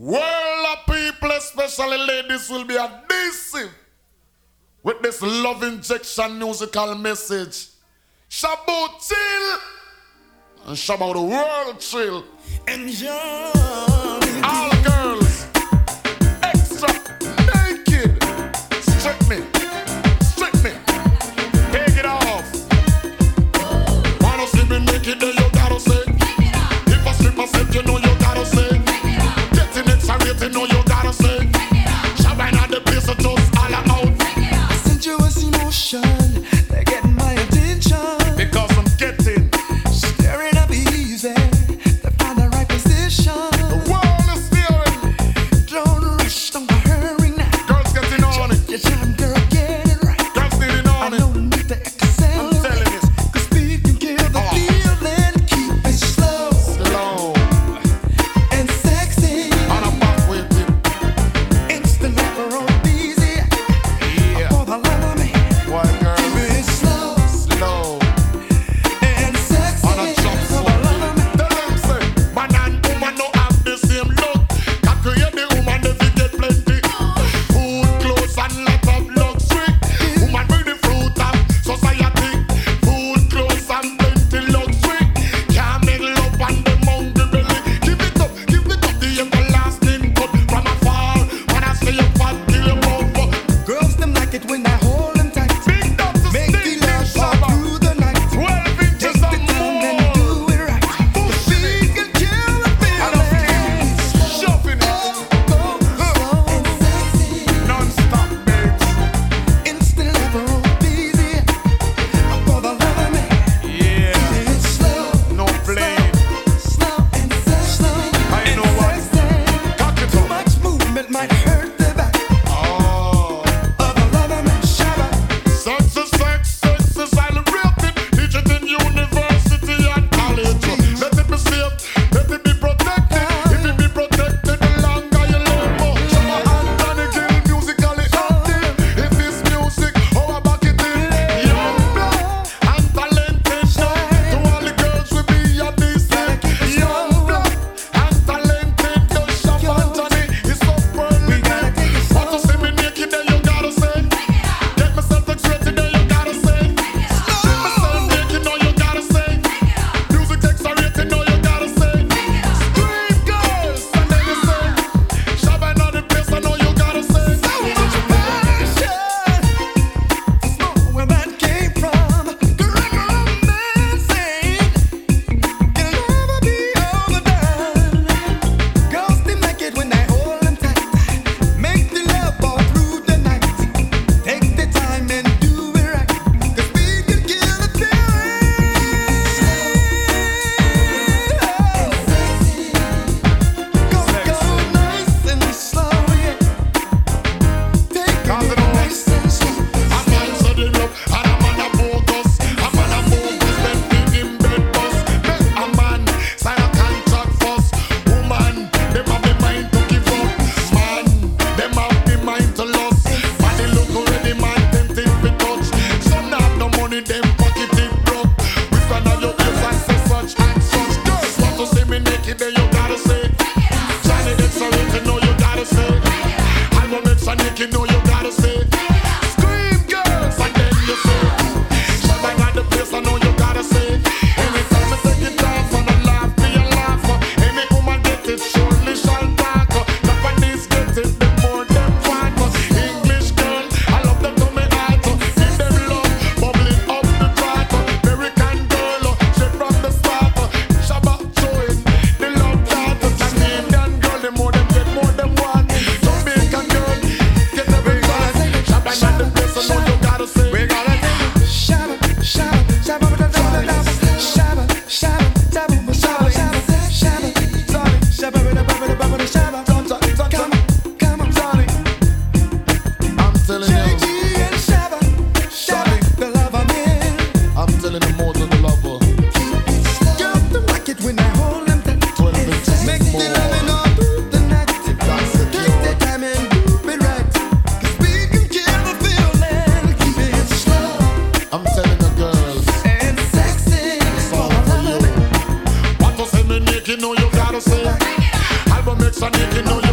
World of people, especially ladies, will be adhesive with this love injection musical message. Shabbat chill and Shabbat the world chill. Enjoy. All girls, extra naked. Strip me, take it off. Wanna see me naked, then you gotta say. If I strip myself, you know you gotta say. Getting X-rated, know you gotta say. Shabbat at the place of just all out. Sensuous emotion, they're getting my attention. Because I'm getting staring up easy to find the right position. The world is steering. Don't rush, don't hurry now. Girls getting on it. Your time, girl, get it right. Girls getting on I it. don't need to accelerate. I'm telling you. 'Cause speed can kill the feeling. Keep it slow and sexy. And I'm back with it. Instant never on easy. Yeah. For the love of me. Why, girl? Keep it slow Slow. and sexy. On a jump For the love of me. Tell them say, man and woman don't have the same look. Can create the woman if you get plenty. Food, clothes and lot of luxury. Woman bring the fruit of society. Food, clothes and plenty luxury. Can't make love on the monkey belly. Give it up, the everlasting cut. From afar, when I say you fat, till you over. Girls them like it when I hold them tight. Big up to Make the Steve love fall Shabba. through the night. 12 inches Take the and time and more. do it right. The speed can kill the feeling. Shoving it. And sexy. Non-stop, babes. Instant never easy. For the love of me. Yeah. It's slow. No blame. Slow and sexy. I know what. Cock it Too up. much movement might hurt the back Oh. of the love of me. Shabba. Sex is celebrated. Teach it in university and college. Let it be safe, let it be protected. If it be protected, the longer you live. Shabba Anthony Gill musically active. If it's music, how I back it in. Young blood and talented. To all the girls we be a decent. Young blood and talented. Yo, Shabba Anthony is so permanent. Want to see me naked, then you gotta say. Get myself excited, then you gotta say. Strip myself naked, no you gotta say. Music takes a rating, no you gotta say. Scream girls, and then you say. Shabba in the place, I know you gotta say. Where that came from, curriculum dancing can never be overdone. Girls they like it when I hold them tight, make the love all through the night. Take the time and do it right, 'cause we can kill the feeling. Go nice and slow, yeah. Take Cause it it all- nice and slow. A man said he love, and a man a bogus. A man a bogus, then feed him bed bus. Make a man sign a contract first. Woman, them have the mind to give up. Man, them have the mind to lust. Body look already, man, tempted to touch. Some have no money, them pocket it broke. Which one of your ears and say such and such? Girls want to see me naked, then you gotta say. Johnny X-rated, know you gotta say. Album extra naked, know you gotta say. Scream girls, and then you say. Shabba got the place, I know you gotta say. Anytime I take it off, and I laugh, me a laugh. Any woman get it, surely shall talk. Japanese get it, the more them want. English girl, I love them to me heart. Give them love, bubbling up the chart. American girl, straight from the start. Shabba showing the love that. Canadian girl, the more them get, more them want. Jamaican girl, get every chance. Shabba got the place, I know you gotta say. We gotta take it. Shabba, shabba, shabba, shabba, shabba, shabba, shabba, shabba, shabba, shabba, shabba, shabba, come on, Johnny. I'm telling you, JG and Shabba, Shabba, the love I'm in. I'm telling you more than the lover. Girls them like it when I hold them tight. 12 inches Make and the more. loving all through the night. That's Take secure. the time and do it right. 'Cause we can kill the feeling. Keep it slow I'm telling the girls, and sexy. all for you. Want to see me naked, know you gotta say. Album extra naked, know